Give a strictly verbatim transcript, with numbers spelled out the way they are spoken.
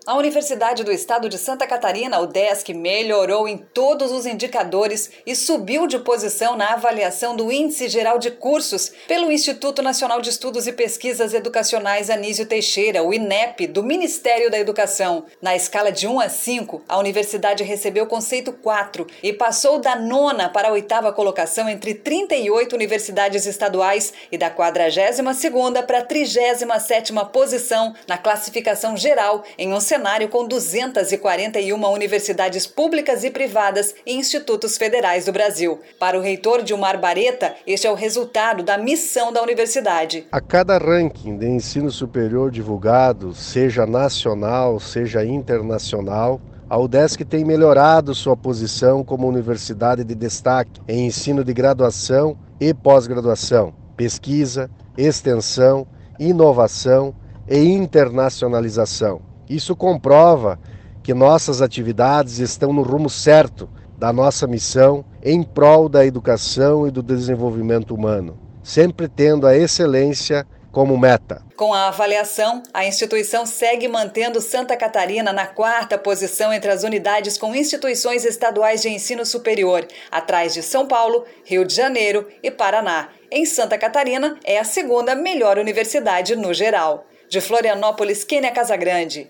A Universidade do Estado de Santa Catarina, a UDESC, melhorou em todos os indicadores e subiu de posição na avaliação do Índice Geral de Cursos pelo Instituto Nacional de Estudos e Pesquisas Educacionais Anísio Teixeira, o INEP, do Ministério da Educação. Na escala de um a cinco, a universidade recebeu o conceito quatro e passou da nona para a oitava colocação entre trinta e oito universidades estaduais e da quadragésima segunda para a trigésima sétima posição na classificação geral em um cenário com duzentas e quarenta e uma universidades públicas e privadas e institutos federais do Brasil. Para o reitor Dilmar Bareta, este é o resultado da missão da universidade. A cada ranking de ensino superior divulgado, seja nacional, seja internacional, a UDESC tem melhorado sua posição como universidade de destaque em ensino de graduação e pós-graduação, pesquisa, extensão, inovação e internacionalização. Isso comprova que nossas atividades estão no rumo certo da nossa missão em prol da educação e do desenvolvimento humano, sempre tendo a excelência como meta. Com a avaliação, a instituição segue mantendo Santa Catarina na quarta posição entre as unidades com instituições estaduais de ensino superior, atrás de São Paulo, Rio de Janeiro e Paraná. Em Santa Catarina, é a segunda melhor universidade no geral. De Florianópolis, Kênia Casagrande.